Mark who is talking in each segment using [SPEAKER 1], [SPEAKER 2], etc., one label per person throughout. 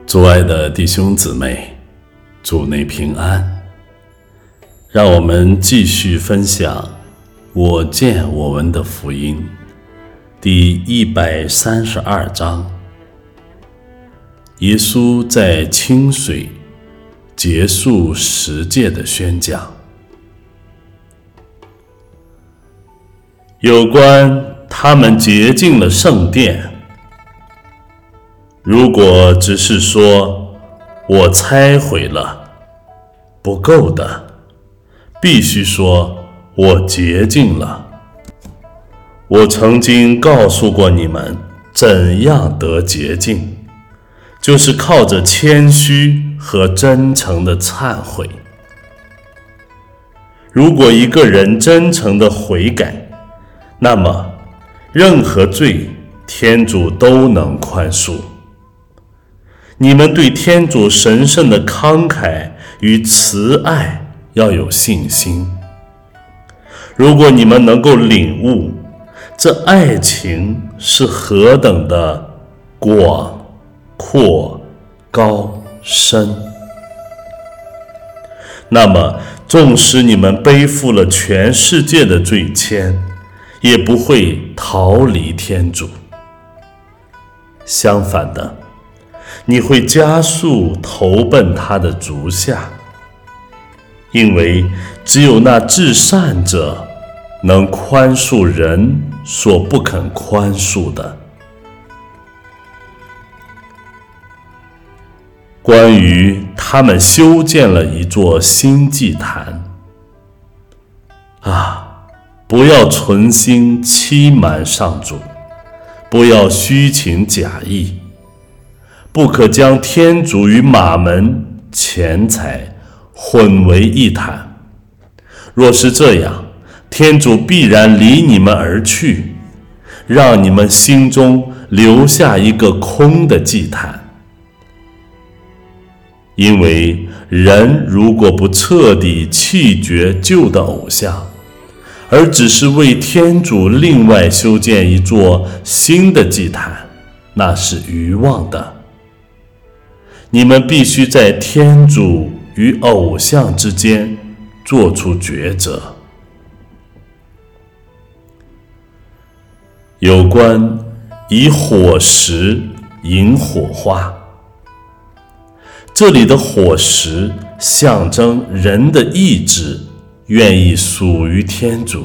[SPEAKER 1] 主爱的弟兄姊妹，主内平安。让我们继续分享我见我闻的福音第132章。耶稣在清水结束10诫的宣讲。有关他们洁净了圣殿，如果只是说我拆毁了，不够的，必须说我洁净了。我曾经告诉过你们怎样得洁净，就是靠着谦虚和真诚的忏悔。如果一个人真诚的悔改，那么任何罪天主都能宽恕。你们对天主神圣的慷慨与慈爱要有信心。如果你们能够领悟这爱情是何等的广阔高深，那么纵使你们背负了全世界的罪愆，也不会逃离天主。相反的，你会加速投奔他的足下，因为只有那至善者能宽恕人所不肯宽恕的。关于他们修建了一座新祭坛，不要存心欺瞒上主，不要虚情假意，不可将天主与马门、钱财混为一谈。若是这样，天主必然离你们而去，让你们心中留下一个空的祭坛。因为人如果不彻底弃绝旧的偶像，而只是为天主另外修建一座新的祭坛，那是愚妄的。你们必须在天主与偶像之间做出抉择。有关以火石引火花，这里的火石象征人的意志愿意属于天主，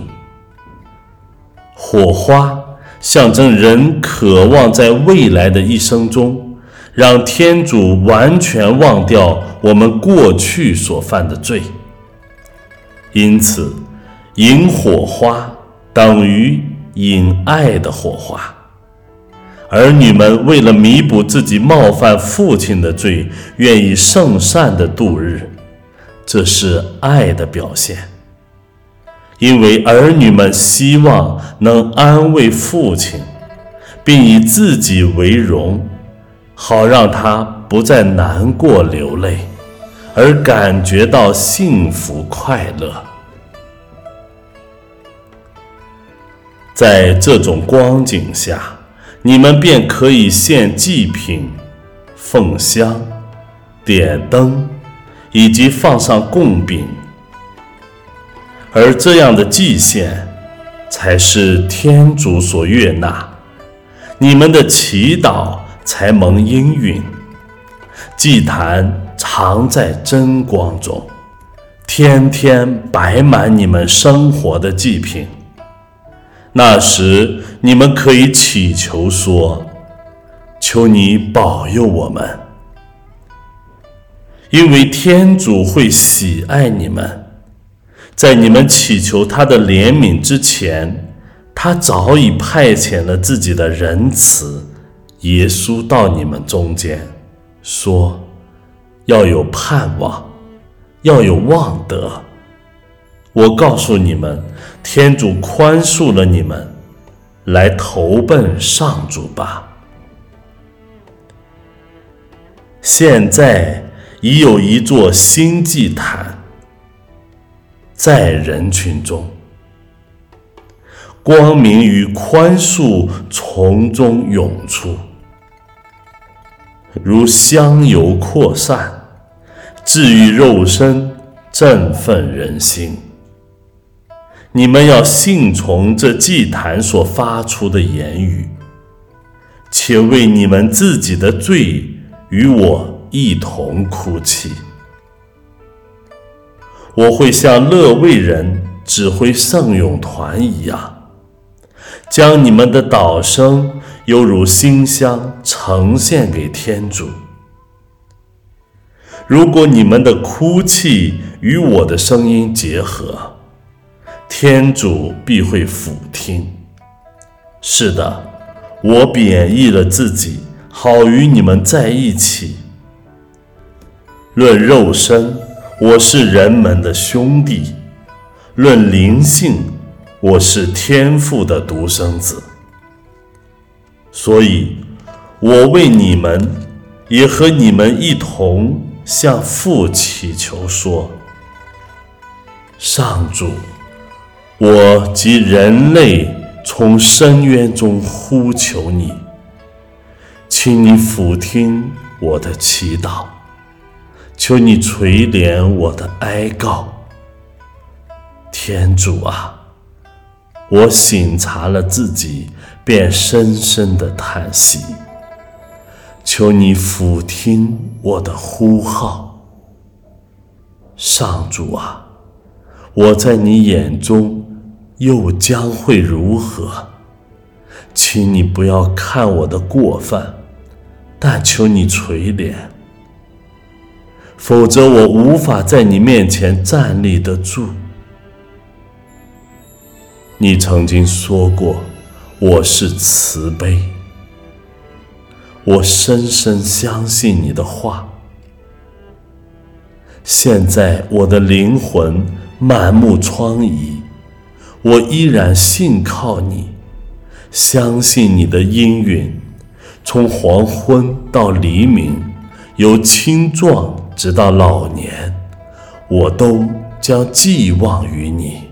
[SPEAKER 1] 火花象征人渴望在未来的一生中让天主完全忘掉我们过去所犯的罪。因此引火花等于引爱的火花。儿女们为了弥补自己冒犯父亲的罪，愿意圣善地度日，这是爱的表现。因为儿女们希望能安慰父亲，并以自己为荣，好让他不再难过流泪，而感觉到幸福快乐。在这种光景下，你们便可以献祭品、奉香、点灯，以及放上供饼。而这样的祭献才是天主所悦纳，你们的祈祷才蒙应允。祭坛常在真光中，天天摆满你们生活的祭品。那时你们可以祈求说，求你保佑我们，因为天主会喜爱你们。在你们祈求他的怜悯之前，他早已派遣了自己的仁慈耶稣到你们中间，说要有盼望，要有望德。我告诉你们，天主宽恕了你们，来投奔上主吧。现在已有一座新祭坛在人群中，光明与宽恕从中涌出。 如香油扩散，治愈肉身，振奋人心。你们要信从这祭坛所发出的言语，且为你们自己的罪与我一同哭泣。我会像勒卫人指挥圣咏团一样，将你们的祷声犹如馨香呈现给天主。如果你们的哭泣与我的声音结合，天主必会俯听。是的，我贬义了自己，好与你们在一起。论肉身，我是人们的兄弟；论灵性，我是天父的独生子。所以，我为你们，也和你们一同向父祈求说：上主，我及人类从深渊中呼求你，请你俯听我的祈祷，求你垂怜我的哀告。天主啊，我省察了自己，便深深地叹息，求你俯听我的呼号。上主啊，我在你眼中又将会如何？请你不要看我的过犯，但求你垂怜，否则我无法在你面前站立得住。你曾经说过，我是慈悲，我深深相信你的话。现在我的灵魂满目疮痍，我依然信靠你，相信你的应允，从黄昏到黎明，由青壮直到老年，我都将寄望于你。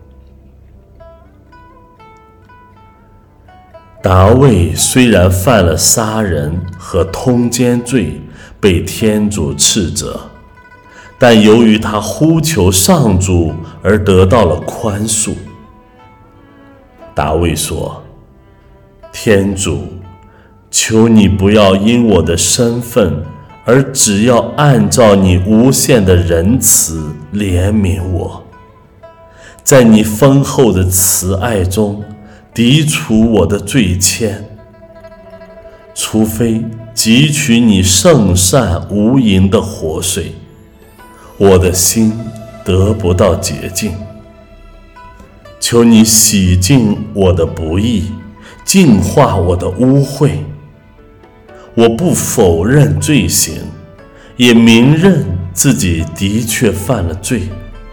[SPEAKER 1] 达味虽然犯了杀人和通奸罪，被天主斥责，但由于他呼求上主而得到了宽恕。达味说：天主，求你不要因我的身份，而只要按照你无限的仁慈怜悯我，在你丰厚的慈爱中涤除我的罪愆，除非汲取你圣善无垠的活水，我的心得不到洁净。求你洗净我的不义，净化我的污秽。我不否认罪行，也明认自己的确犯了罪。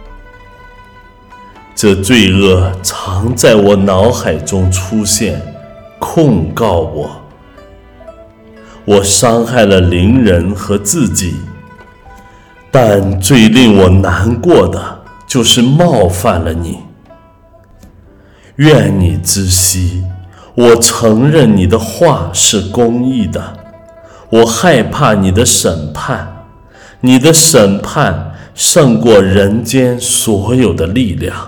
[SPEAKER 1] 这罪恶常在我脑海中出现，控告我。我伤害了邻人和自己，但最令我难过的就是冒犯了你。愿你知悉，我承认你的话是公义的，我害怕你的审判，你的审判胜过人间所有的力量。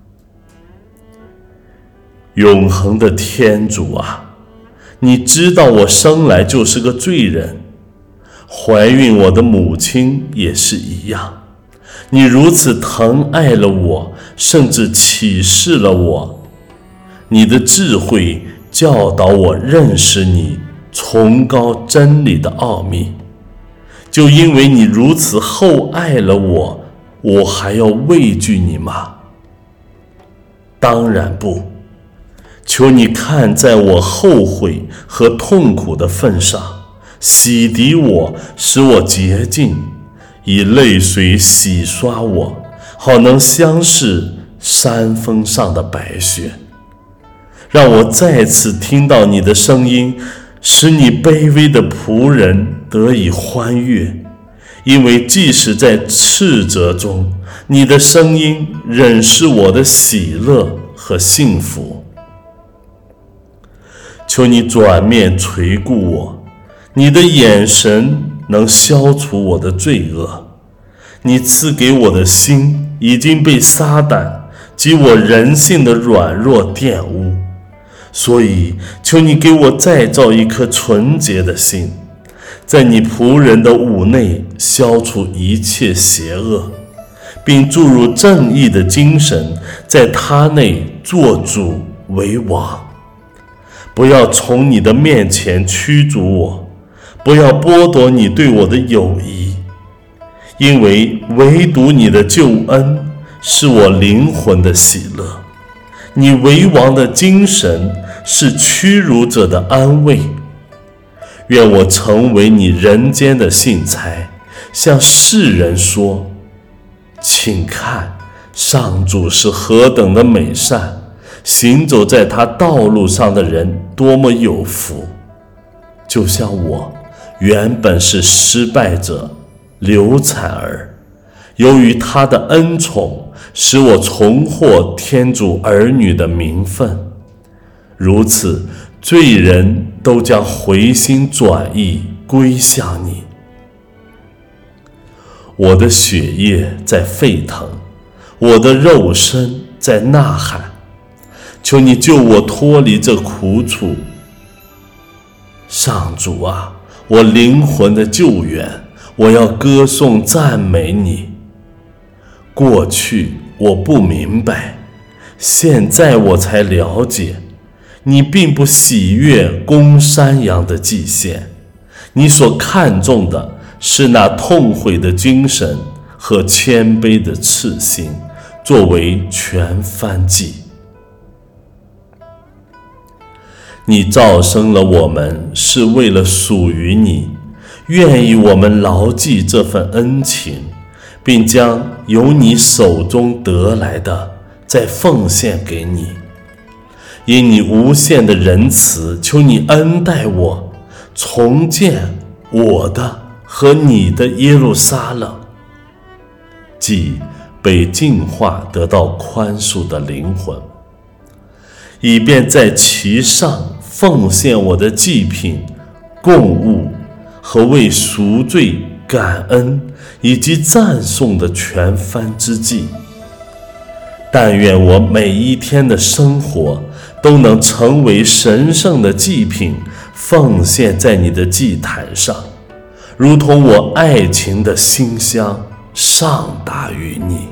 [SPEAKER 1] 永恒的天主啊，你知道我生来就是个罪人，怀孕我的母亲也是一样。你如此疼爱了我，甚至启示了我。你的智慧教导我认识你，崇高真理的奥秘。就因为你如此厚爱了我，我还要畏惧你吗？当然不。求你看在我后悔和痛苦的份上，洗涤我，使我洁净，以泪水洗刷我，好能相视山峰上的白雪。让我再次听到你的声音，使你卑微的仆人得以欢悦，因为即使在斥责中，你的声音仍是我的喜乐和幸福。求你转面垂顾我， 你的眼神能消除我的罪恶，你赐给我的心已经被撒旦及我人性的软弱玷污，所以求你给我再造一颗纯洁的心，在你仆人的五内消除一切邪恶，并注入正义的精神，在他内做主为王。不要从你的面前驱逐我，不要剥夺你对我的友谊，因为唯独你的救恩是我灵魂的喜乐，你为王的精神是屈辱者的安慰。愿我成为你人间的信差，向世人说，请看上主是何等的美善，行走在他道路上的人多么有福。就像我原本是失败者、流产儿，由于他的恩宠，使我重获天主儿女的名分。如此，罪人都将回心转意归向你。我的血液在沸腾，我的肉身在呐喊，求你救我脱离这苦楚。上主啊，我灵魂的救援，我要歌颂赞美你。过去我不明白，现在我才了解，你并不喜悦公山羊的祭献，你所看重的是那痛悔的精神和谦卑的赤心，作为全燔祭。你造生了我们是为了属于你，愿意我们牢记这份恩情，并将由你手中得来的再奉献给你。因你无限的仁慈，求你恩待我，重建我的和你的耶路撒冷，即被净化得到宽恕的灵魂，以便在其上奉献我的祭品、供物和为赎罪、感恩以及赞颂的全燔之祭。但愿我每一天的生活都能成为神圣的祭品，奉献在你的祭坛上，如同我爱情的馨香上达于你。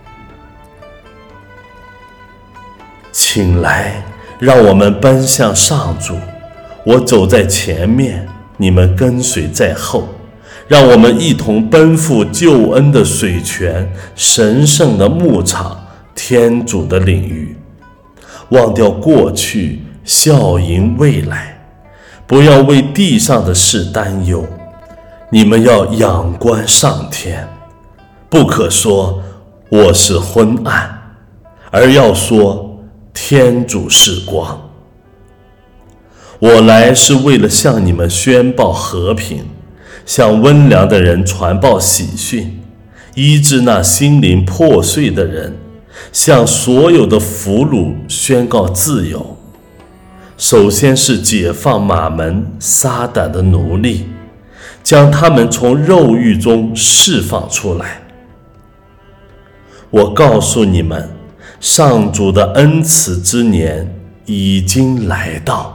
[SPEAKER 1] 请来，让我们奔向上主，我走在前面，你们跟随在后，让我们一同奔赴救恩的水泉，神圣的牧场，天主的领域。忘掉过去，笑迎未来，不要为地上的事担忧。你们要仰观上天，不可说我是昏暗，而要说天主是光。我来是为了向你们宣报和平，向温良的人传报喜讯，医治那心灵破碎的人，向所有的俘虏宣告自由。首先是解放马门撒旦的奴隶，将他们从肉狱中释放出来。我告诉你们，上主的恩慈之年已经来到。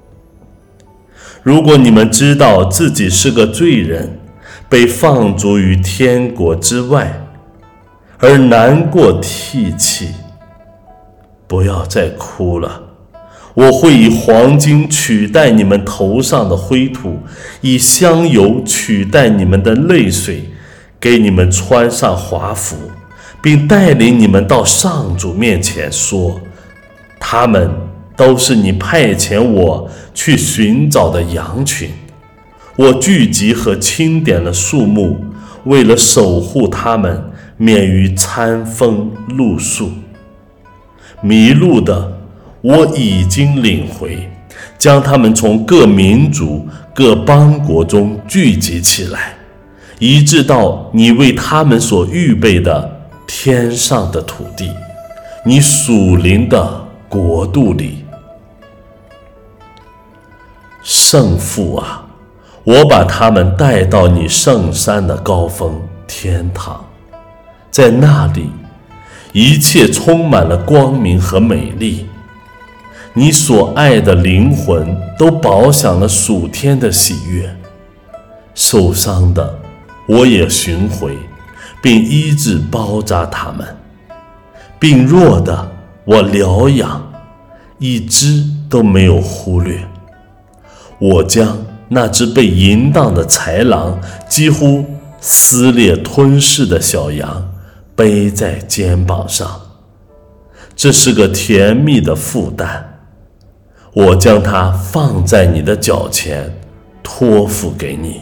[SPEAKER 1] 如果你们知道自己是个罪人，被放逐于天国之外，而难过涕泣，不要再哭了。我会以黄金取代你们头上的灰土，以香油取代你们的泪水，给你们穿上华服，并带领你们到上主面前说，他们都是你派遣我去寻找的羊群。我聚集和清点了树木，为了守护他们免于餐风露宿。迷路的我已经领回，将他们从各民族、各邦国中聚集起来，移至到你为他们所预备的天上的土地，你属灵的国度里。圣父啊， 我把他们带到你圣山的高峰天堂，在那里，一切充满了光明和美丽。你所爱的灵魂都饱享了属天的喜悦。受伤的，我也寻回，并医治包扎他们；病弱的，我疗养，一只都没有忽略。我将那只被淫荡的豺狼几乎撕裂吞噬的小羊背在肩膀上，这是个甜蜜的负担。我将它放在你的脚前，托付给你。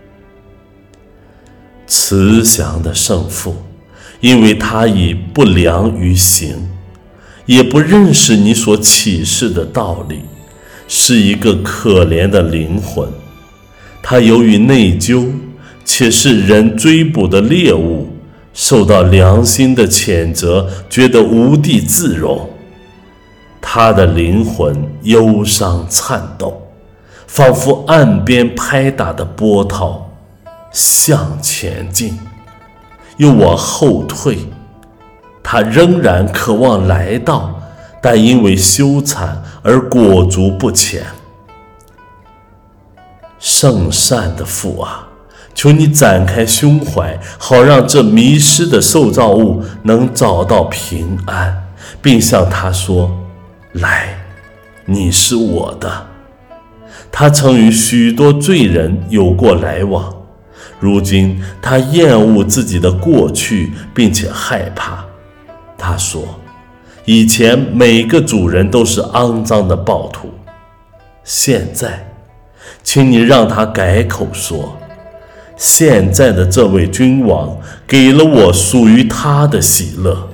[SPEAKER 1] 慈祥的圣父，因为他已不良于行，也不认识你所启示的道理，是一个可怜的灵魂。他由于内疚，且是人追捕的猎物，受到良心的谴责，觉得无地自容。他的灵魂忧伤颤抖，仿佛岸边拍打的波涛，向前进，又往后退。他仍然渴望来到，但因为羞惭而裹足不前。圣善的父啊，求你展开胸怀，好让这迷失的受造物能找到平安，并向他说：来，你是我的。他曾与许多罪人有过来往，如今他厌恶自己的过去，并且害怕。他说，以前每个主人都是肮脏的暴徒，现在请你让他改口说，现在的这位君王给了我属于他的喜乐。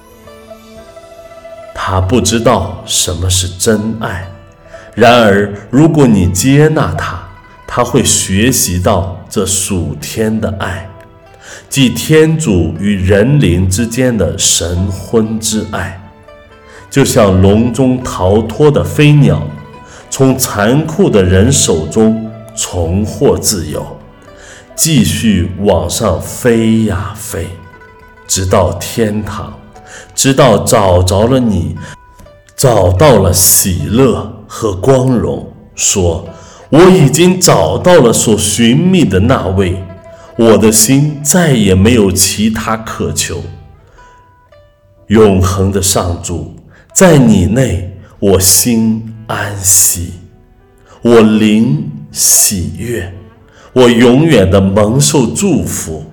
[SPEAKER 1] 他不知道什么是真爱，然而如果你接纳他，他会学习到这属天的爱，即天主与人灵之间的神婚之爱。就像笼中逃脱的飞鸟，从残酷的人手中重获自由，继续往上飞呀飞，直到天堂，直到找着了你，找到了喜乐和光荣，说，我已经找到了所寻觅的那位，我的心再也没有其他渴求。永恒的上主，在你内我心安息，我灵喜悦，我永远的蒙受祝福。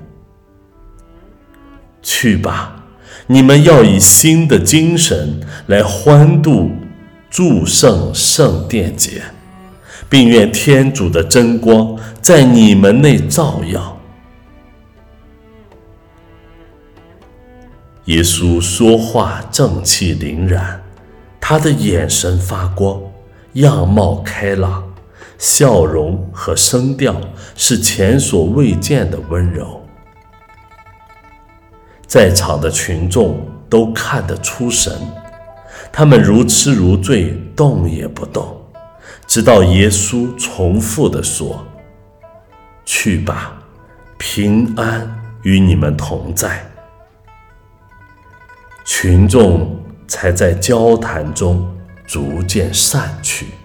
[SPEAKER 1] 去吧，你们要以新的精神来欢度祝圣圣殿节，并愿天主的真光在你们内照耀。耶稣说话正气凛然，他的眼神发光，样貌开朗，笑容和声调是前所未见的温柔。在场的群众都看得出神，他们如痴如醉，动也不动，直到耶稣重复地说，去吧，平安与你们同在。群众才在交谈中逐渐散去。